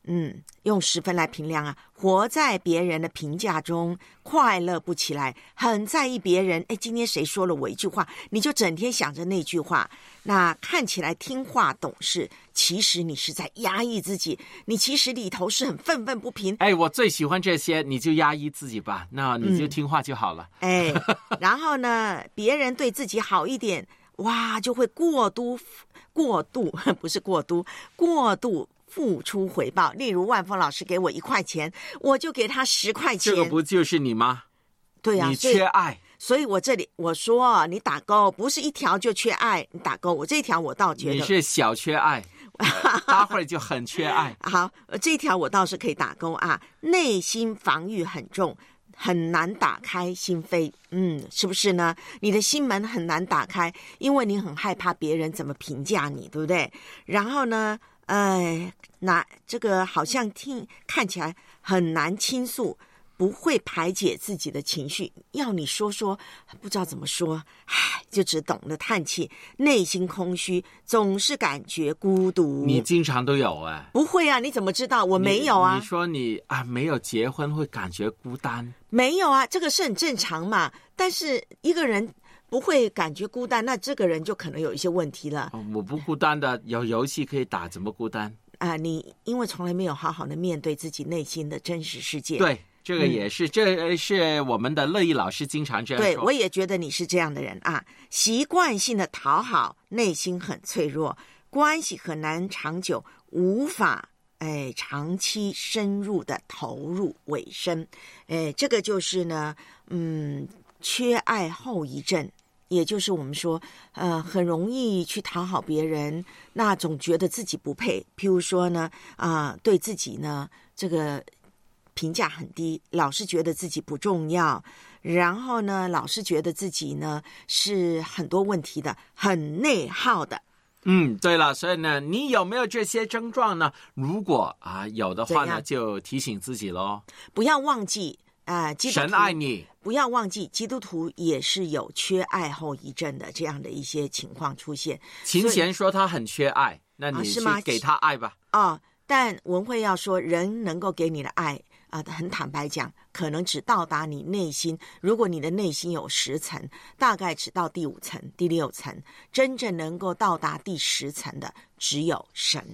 Speaker 7: 嗯，用十分来评量啊，活在别人的评价中，快乐不起来，很在意别人。哎，今天谁说了我一句话，你就整天想着那句话。那看起来听话懂事，其实你是在压抑自己，你其实里头是很愤愤不平。
Speaker 6: 哎，我最喜欢这些，你就压抑自己吧，那你就听话就好了。
Speaker 7: 嗯、哎，然后呢，别人对自己好一点，哇，就会过度过度不是过度过度付出回报。例如万峰老师给我一块钱，我就给他十块钱，
Speaker 6: 这个不就是你吗？
Speaker 7: 对啊，
Speaker 6: 你缺爱，
Speaker 7: 所以我这里我说你打勾，不是一条就缺爱，你打勾，我这一条我倒觉得
Speaker 6: 你是小缺爱待会儿就很缺爱。
Speaker 7: 好，这一条我倒是可以打勾啊。内心防御很重，很难打开心扉，嗯，是不是呢？你的心门很难打开，因为你很害怕别人怎么评价你，对不对？然后呢，呃，那这个好像听看起来很难倾诉，不会排解自己的情绪，要你说说不知道怎么说，唉，就只懂得叹气，内心空虚，总是感觉孤独。
Speaker 6: 你经常都有哎？
Speaker 7: 不会啊，你怎么知道？我没有啊。
Speaker 6: 你, 你说你啊没有结婚会感觉孤单？
Speaker 7: 没有啊，这个是很正常嘛。但是一个人不会感觉孤单，那这个人就可能有一些问题了。
Speaker 6: 我不孤单的，有游戏可以打，怎么孤单
Speaker 7: 啊、呃？你因为从来没有好好的面对自己内心的真实世界。
Speaker 6: 对。这个也是、嗯、这是我们的乐意老师经常这样说。
Speaker 7: 对，我也觉得你是这样的人啊，习惯性的讨好，内心很脆弱，关系很难长久，无法哎长期深入的投入尾声。哎，这个就是呢，嗯，缺爱后遗症，也就是我们说，呃，很容易去讨好别人，那总觉得自己不配。譬如说呢，啊、呃，对自己呢，这个。评价很低，老是觉得自己不重要，然后呢，老是觉得自己呢是很多问题的，很内耗的。
Speaker 6: 嗯，对了，所以呢，你有没有这些症状呢？如果啊有的话呢，就提醒自己咯，
Speaker 7: 不要忘记啊、呃，
Speaker 6: 神爱你，
Speaker 7: 不要忘记基督徒也是有缺爱后遗症的这样的一些情况出现。
Speaker 6: 秦贤说他很缺爱，那你去给他爱吧。
Speaker 7: 哦，但文慧要说，人能够给你的爱。啊，很坦白讲，可能只到达你内心。如果你的内心有十层，大概只到第五层、第六层，真正能够到达第十层的，只有神。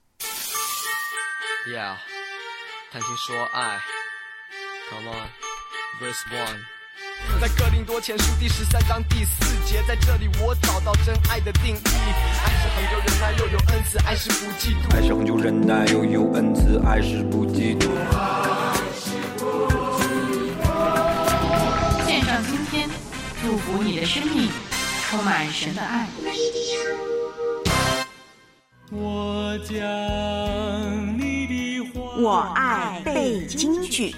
Speaker 18: Yeah， 谈情说爱 ，Come on， Verse One。在哥林多前书第十三章第四节，在这里我找到真爱的定义。爱是恒久忍耐，又有恩慈；爱是不嫉妒。
Speaker 19: 爱是恒久忍耐，又有恩慈；爱是不嫉妒。
Speaker 3: 献上今天，祝福你的生命充满神的爱。
Speaker 12: 我将你的话，
Speaker 7: 我爱背京剧。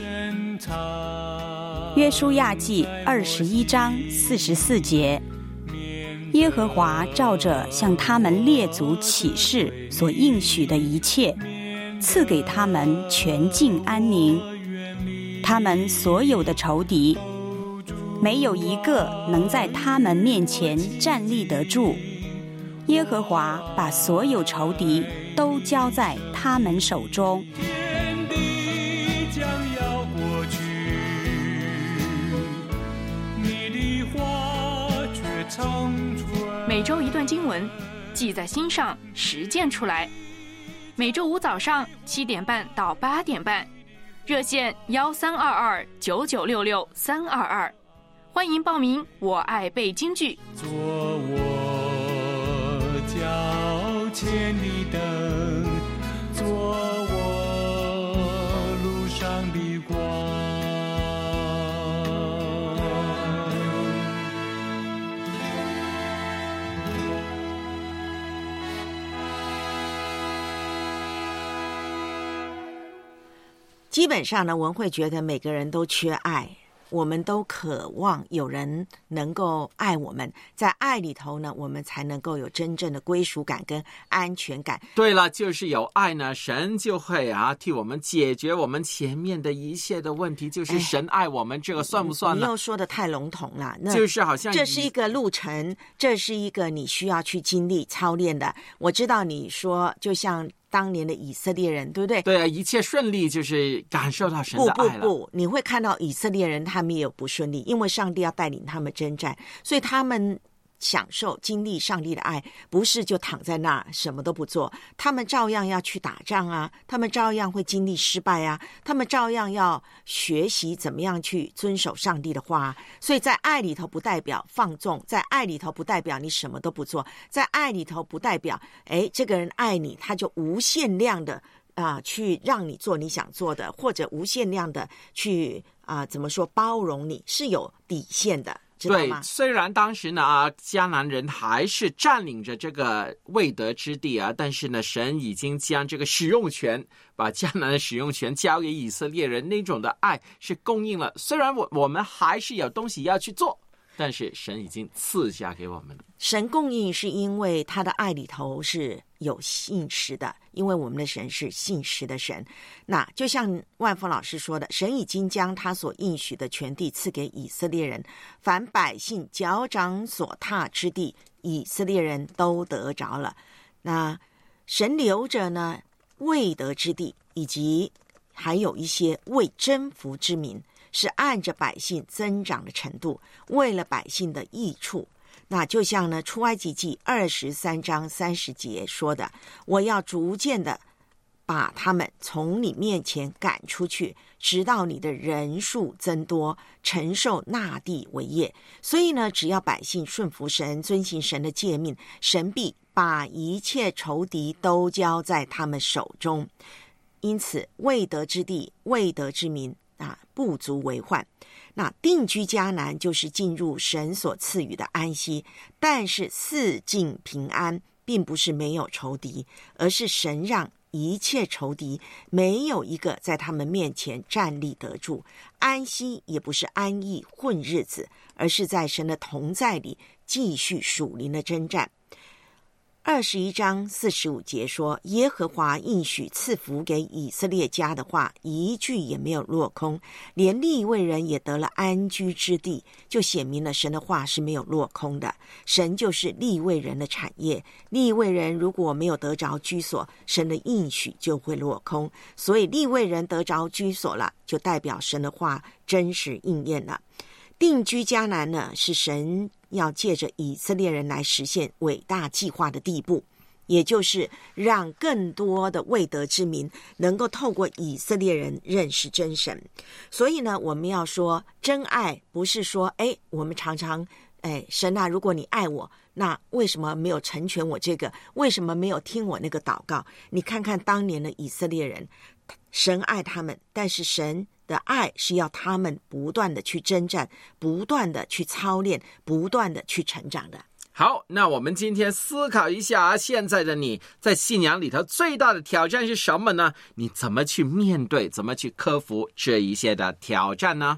Speaker 8: 约书亚记二十一章四十四节，耶和华照着向他们列祖起誓所应许的一切，赐给他们全境安宁。他们所有的仇敌，没有一个能在他们面前站立得住。耶和华把所有仇敌都交在他们手中。
Speaker 3: 每周一段经文，记在心上，实践出来。每周五早上七点半到八点半，热线幺三二二九九六六三二二，欢迎报名。我爱背京剧。
Speaker 12: 做我脚前的灯，做我路上的光。
Speaker 7: 基本上呢，文慧觉得每个人都缺爱，我们都渴望有人能够爱我们，在爱里头呢，我们才能够有真正的归属感跟安全感。
Speaker 6: 对了，就是有爱呢，神就会啊替我们解决我们前面的一切的问题，就是神爱我们，这个算不算呢？
Speaker 7: 你又说的太笼统了，那
Speaker 6: 就是好像
Speaker 7: 这是一个路程，这是一个你需要去经历操练的。我知道你说就像当年的以色列人，对不对？
Speaker 6: 对啊，一切顺利就是感受到神的爱了。
Speaker 7: 不不不，你会看到以色列人他们也有不顺利，因为上帝要带领他们征战，所以他们享受经历上帝的爱，不是就躺在那儿什么都不做，他们照样要去打仗啊，他们照样会经历失败啊，他们照样要学习怎么样去遵守上帝的话。所以在爱里头不代表放纵，在爱里头不代表你什么都不做，在爱里头不代表哎，这个人爱你他就无限量的啊、呃，去让你做你想做的，或者无限量的去啊、呃，怎么说包容你，是有底线的。
Speaker 6: 对，虽然当时呢啊，迦南人还是占领着这个未得之地啊，但是呢，神已经将这个使用权，把迦南的使用权交给以色列人，那种的爱是供应了。虽然我我们还是有东西要去做，但是神已经赐下给我们了。
Speaker 7: 神供应是因为他的爱里头是有信实的，因为我们的神是信实的神。那就像万峰老师说的，神已经将他所应许的全地赐给以色列人，凡百姓脚掌所踏之地，以色列人都得着了。那神留着呢未得之地，以及还有一些未征服之民，是按着百姓增长的程度，为了百姓的益处。那就像呢出埃及记二十三章三十节说的，我要逐渐的把他们从你面前赶出去，直到你的人数增多，承受那地为业。所以呢，只要百姓顺服神，遵行神的诫命，神必把一切仇敌都交在他们手中。因此未得之地，未得之民啊，不足为患。那定居迦南就是进入神所赐予的安息，但是四境平安并不是没有仇敌，而是神让一切仇敌没有一个在他们面前站立得住。安息也不是安逸混日子，而是在神的同在里继续属灵的征战。二十一章四十五节说，耶和华应许赐福给以色列家的话，一句也没有落空，连利未人也得了安居之地，就显明了神的话是没有落空的。神就是利未人的产业，利未人如果没有得着居所，神的应许就会落空。所以利未人得着居所了，就代表神的话真实应验了。定居迦南呢，是神要借着以色列人来实现伟大计划的地步，也就是让更多的未得之民能够透过以色列人认识真神。所以呢，我们要说真爱不是说哎，我们常常哎，神啊，如果你爱我，那为什么没有成全我这个？为什么没有听我那个祷告？你看看当年的以色列人，神爱他们，但是神的爱是要他们不断的去征战，不断的去操练，不断的去成长的。
Speaker 6: 好，那我们今天思考一下，现在的你在信仰里头最大的挑战是什么呢？你怎么去面对，怎么去克服这一些的挑战呢？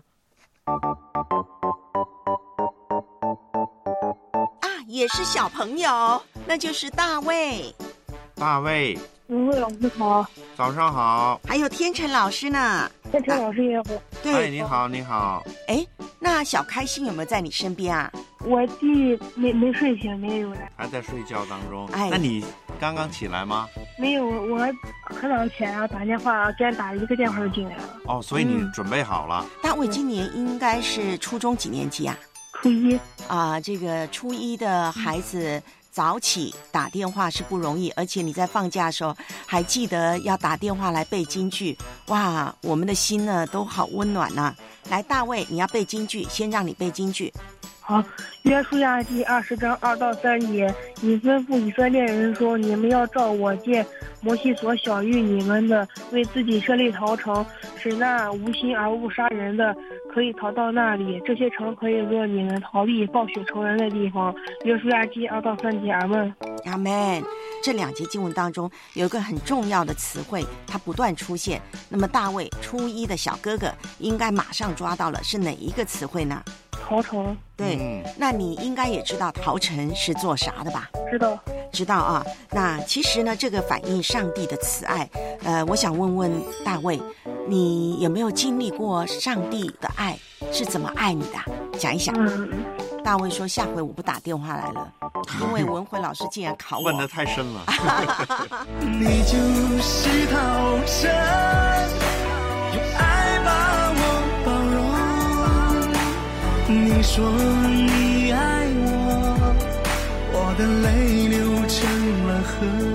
Speaker 7: 啊，也是小朋友，那就是大卫。
Speaker 14: 大卫，
Speaker 20: 文慧老师好。
Speaker 14: 早上好。
Speaker 7: 还有天成老师呢。
Speaker 20: 天成老师也好。
Speaker 7: 对，
Speaker 14: 哎，你好，你好。
Speaker 7: 哎，那小开心有没有在你身边啊？
Speaker 20: 我弟没没睡醒，没有来，
Speaker 14: 还在睡觉当中。
Speaker 7: 哎，
Speaker 14: 那你刚刚起来吗？
Speaker 20: 没有，我很早起来打电话，居然打了一个电话就进来了。
Speaker 14: 哦，所以你准备好了。
Speaker 7: 嗯、大卫今年应该是初中几年级啊？
Speaker 20: 初一。
Speaker 7: 啊，这个初一的孩子早起打电话是不容易，而且你在放假的时候还记得要打电话来背金句，哇，我们的心呢都好温暖呐、啊。来，大卫，你要背金句，先让你背金句。
Speaker 20: 好，约书亚记二十章二到三节，你吩咐以色列人说，你们要照我借摩西所晓谕你们的，为自己设立逃城，使那无心而不杀人的可以逃到那里，这些城可以做你们逃避暴雪仇人的地方。约书亚记二到三节，阿们。
Speaker 7: 阿们。这两节经文当中有一个很重要的词汇，它不断出现。那么大卫初一的小哥哥应该马上抓到了，是哪一个词汇呢？
Speaker 20: 逃城。
Speaker 7: 对、嗯、那你应该也知道逃城是做啥的吧？
Speaker 20: 知道。
Speaker 7: 知道啊。那其实呢，这个反映上帝的慈爱。呃，我想问问大卫，你有没有经历过上帝的爱是怎么爱你的？讲一讲。
Speaker 20: 嗯。
Speaker 7: 大卫说下回我不打电话来了。 因为文慧老师竟然考我，
Speaker 14: 问得太深了。
Speaker 12: 你就是逃生，用爱把我包容。你说你爱我，我的泪流成了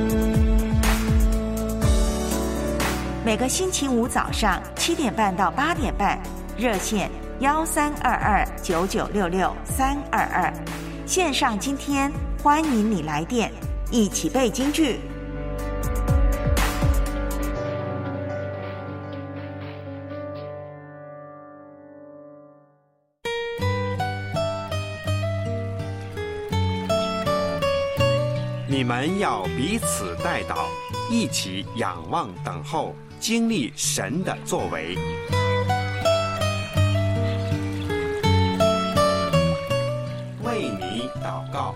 Speaker 12: 河。
Speaker 7: 每个星期五早上七点半到八点半，热线幺三二二九九六六三二二，线上今天欢迎你来电，一起背京剧。
Speaker 21: 你们要彼此代祷，一起仰望等候，经历神的作为。为你祷告。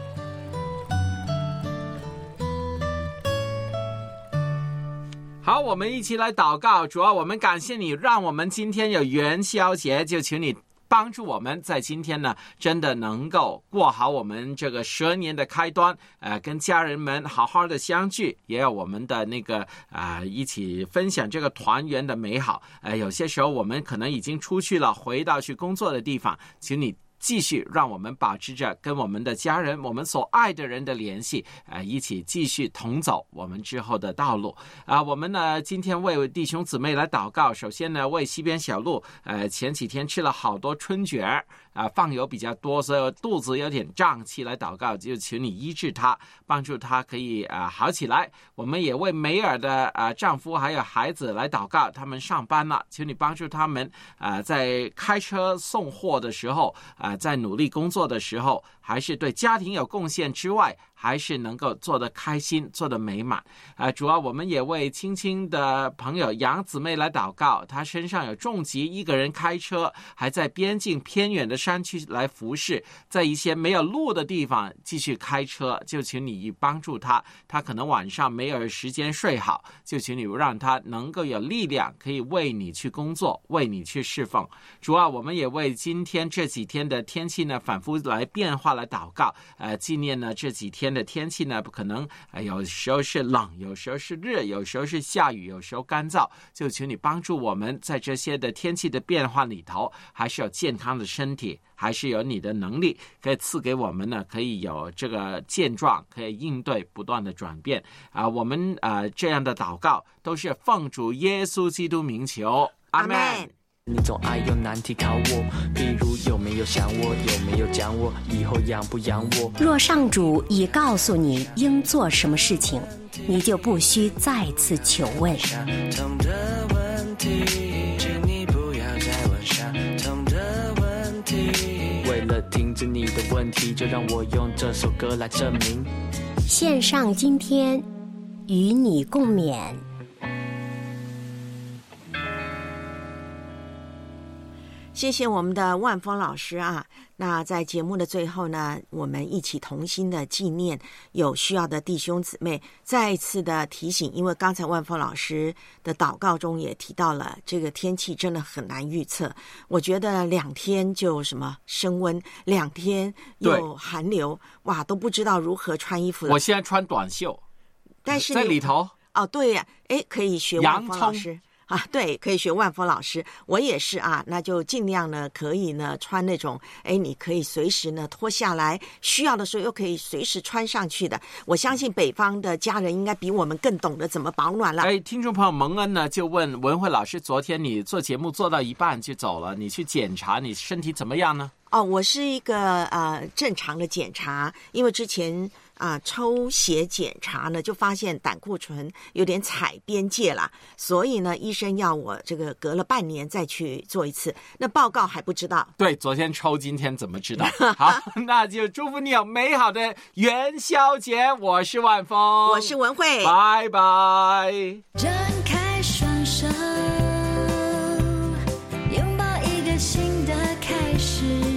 Speaker 6: 好，我们一起来祷告。主要我们感谢你，让我们今天有元宵节，就请你帮助我们在今天呢，真的能够过好我们这个蛇年的开端，呃，跟家人们好好的相聚，也有我们的那个啊、呃，一起分享这个团圆的美好。呃，有些时候我们可能已经出去了，回到去工作的地方，请你继续让我们保持着跟我们的家人，我们所爱的人的联系，呃，一起继续同走我们之后的道路啊、呃。我们呢今天为弟兄姊妹来祷告，首先呢为西边小路，呃，前几天吃了好多春卷啊、呃，放油比较多，所以肚子有点胀气，来祷告，就请你医治他，帮助他可以啊、呃、好起来。我们也为梅尔的啊、呃、丈夫还有孩子来祷告，他们上班了，请你帮助他们啊、呃、在开车送货的时候啊。呃在努力工作的时候，还是对家庭有贡献之外，还是能够做得开心，做得美满啊、呃！主要我们也为亲亲的朋友杨姊妹来祷告，她身上有重疾，一个人开车，还在边境偏远的山区来服侍，在一些没有路的地方继续开车，就请你帮助她。她可能晚上没有时间睡好，就请你让她能够有力量，可以为你去工作，为你去侍奉。主要我们也为今天这几天的天气呢反复来变化来祷告，呃，纪念呢这几天的天气呢可能、呃、有时候是冷，有时候是热，有时候是下雨，有时候干燥，就请你帮助我们在这些的天气的变化里头，还是有健康的身体，还是有你的能力可以赐给我们呢，可以有这个健壮，可以应对不断的转变啊、呃！我们啊、呃、这样的祷告都是奉主耶稣基督名求，阿们。
Speaker 18: 你总爱用难题考我，比如有没有想我，有没有讲我，以后养不养我。
Speaker 22: 若上主已告诉你应做什么事情，你就不需再次求问。
Speaker 18: 痛的问题，请你不要再问相同的问题。为了停止你的问题，就让我用这首歌来证明。
Speaker 22: 线上今天与你共勉。
Speaker 7: 谢谢我们的万峰老师啊！那在节目的最后呢，我们一起同心的纪念有需要的弟兄姊妹。再一次的提醒，因为刚才万峰老师的祷告中也提到了，这个天气真的很难预测。我觉得两天就什么升温，两天又寒流，哇，都不知道如何穿衣服了。
Speaker 6: 我现在穿短袖，
Speaker 7: 但是
Speaker 6: 在里头
Speaker 7: 哦，对呀、啊，哎，可以学万峰老师。啊，对，可以学万峰老师，我也是啊，那就尽量呢，可以呢穿那种，哎，你可以随时呢脱下来，需要的时候又可以随时穿上去的。我相信北方的家人应该比我们更懂得怎么保暖了。
Speaker 6: 哎，听众朋友蒙恩呢就问文慧老师，昨天你做节目做到一半就走了，你去检查，你身体怎么样呢？
Speaker 7: 哦，我是一个呃正常的检查，因为之前啊、呃、抽血检查呢，就发现胆固醇有点踩边界啦，所以呢，医生要我这个隔了半年再去做一次。那报告还不知道。
Speaker 6: 对，昨天抽，今天怎么知道？好，那就祝福你有美好的元宵节。我是万峰，
Speaker 7: 我是文慧，
Speaker 6: 拜拜。
Speaker 4: 张开双手，拥抱一个新的开始。